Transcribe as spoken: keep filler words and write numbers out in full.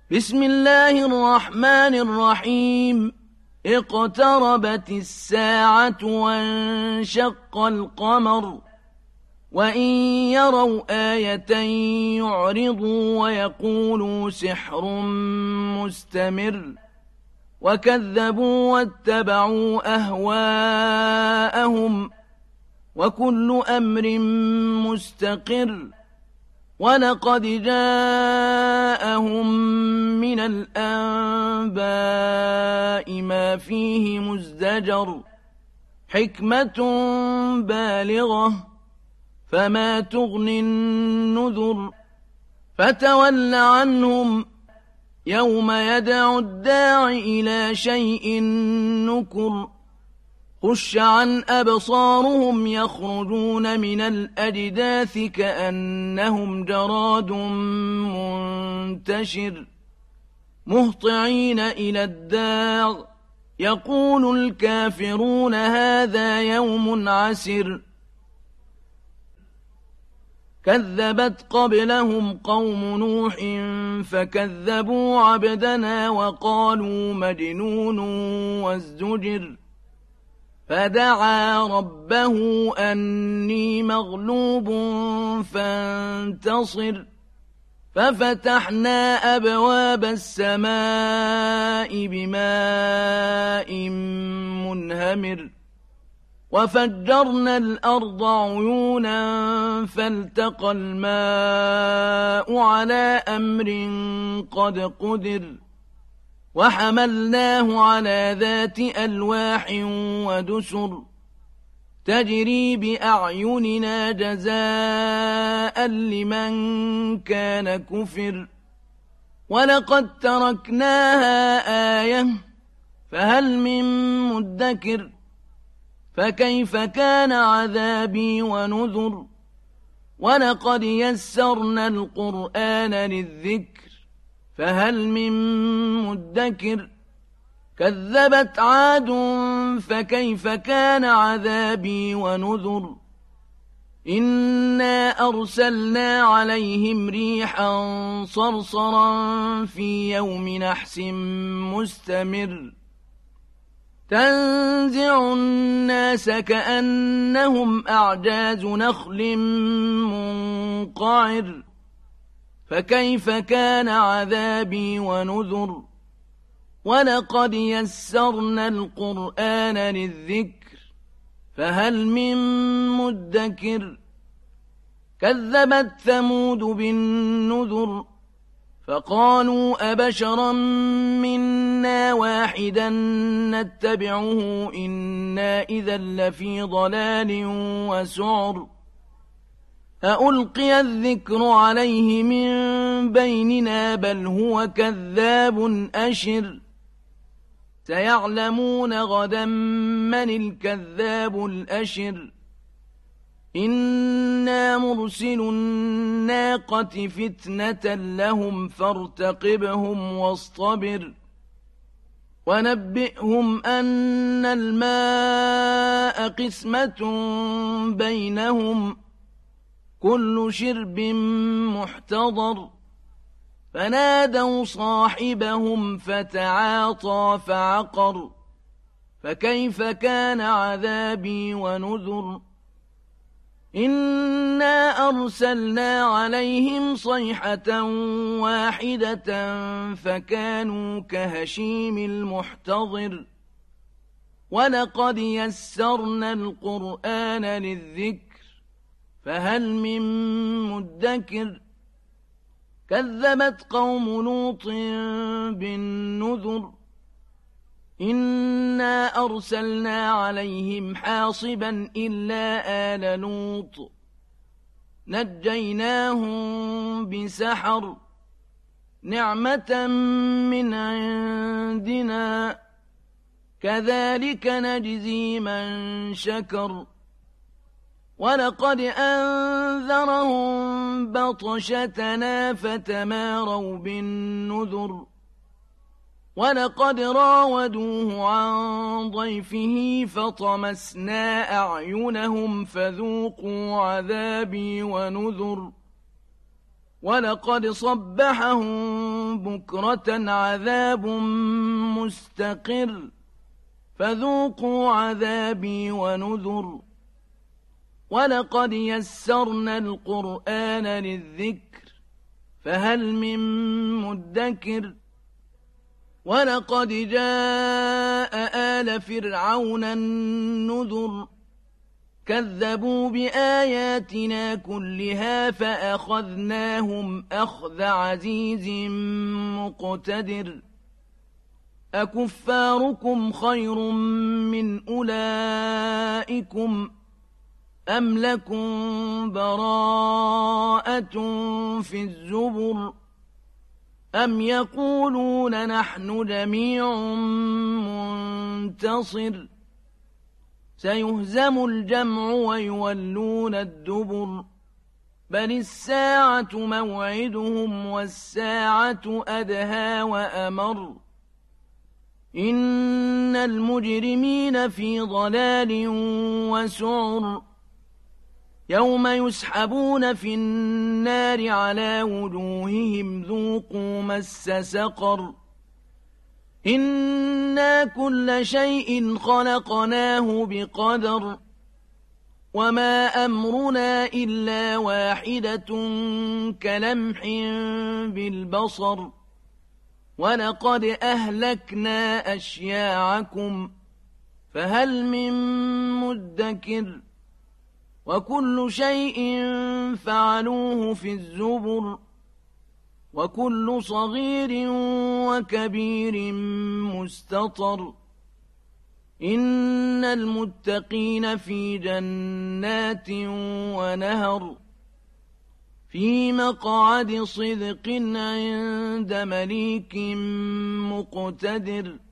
بسم الله الرحمن الرحيم. اقتربت الساعة وانشق القمر وإن يروا آية يعرضوا ويقولوا سحر مستمر وكذبوا واتبعوا أهواءهم وكل أمر مستقر ولقد جاءهم من الأنباء ما فيه مزدجر حكمة بالغة فما تغني النذر فتول عنهم يوم يدعو الداع إلى شيء نكر خش عن أبصارهم يخرجون من الأجداث كأنهم جراد منتشر مهطعين إلى الداع يقول الكافرون هذا يوم عسر كذبت قبلهم قوم نوح فكذبوا عبدنا وقالوا مجنون وازدجر فدعا ربه أني مغلوب فانتصر ففتحنا أبواب السماء بماء منهمر وفجرنا الأرض عيونا فالتقى الماء على أمر قد قدر وحملناه على ذات ألواح ودسر تجري بأعيننا جزاء لمن كان كفر ولقد تركناها آية فهل من مدكر فكيف كان عذابي ونذر ولقد يسرنا القرآن للذكر فهل من مدكر كذبت عاد فكيف كان عذابي ونذر إنا أرسلنا عليهم ريحا صرصرا في يوم نحس مستمر تنزع الناس كأنهم أعجاز نخل منقعر فكيف كان عذابي ونذر ولقد يسرنا القرآن للذكر فهل من مدكر كذبت ثمود بالنذر فقالوا أبشرا منا واحدا نتبعه إنا إذا لفي ضلال وسعر أألقي الذكر عليه من بيننا بل هو كذاب أشر سيعلمون غدا من الكذاب الأشر إنا مرسل الناقة فتنة لهم فارتقبهم واصطبر ونبئهم أن الماء قسمة بينهم كل شرب محتضر فنادوا صاحبهم فتعاطى فعقر فكيف كان عذابي ونذر إنا أرسلنا عليهم صيحة واحدة فكانوا كهشيم المحتضر ولقد يسرنا القرآن للذكر فهل من مدكر كذبت قوم لوط بالنذر إنا أرسلنا عليهم حاصبا إلا آل لوط نجيناهم بسحر نعمة من عندنا كذلك نجزي من شكر ولقد أنذرهم بطشتنا فتماروا بالنذر ولقد راودوه عن ضيفه فطمسنا أعينهم فذوقوا عذابي ونذر ولقد صبحهم بكرة عذاب مستقر فذوقوا عذابي ونذر ولقد يسرنا القرآن للذكر فهل من مدكر ولقد جاء آل فرعون النذر كذبوا بآياتنا كلها فأخذناهم أخذ عزيز مقتدر أكفاركم خير من أولئكم أم لكم براءة في الزبر أم يقولون نحن جميع منتصر سيهزم الجمع ويولون الدبر بل الساعة موعدهم والساعة أدهى وأمر إن المجرمين في ضلال وسعر يوم يسحبون في النار على وجوههم ذوقوا مس سقر إنا كل شيء خلقناه بقدر وما أمرنا إلا واحدة كلمح بالبصر ولقد أهلكنا أشياعكم فهل من مدكر وكل شيء فعلوه في الزبر وكل صغير وكبير مستطر إن المتقين في جنات ونهر في مقعد صدق عند مليك مقتدر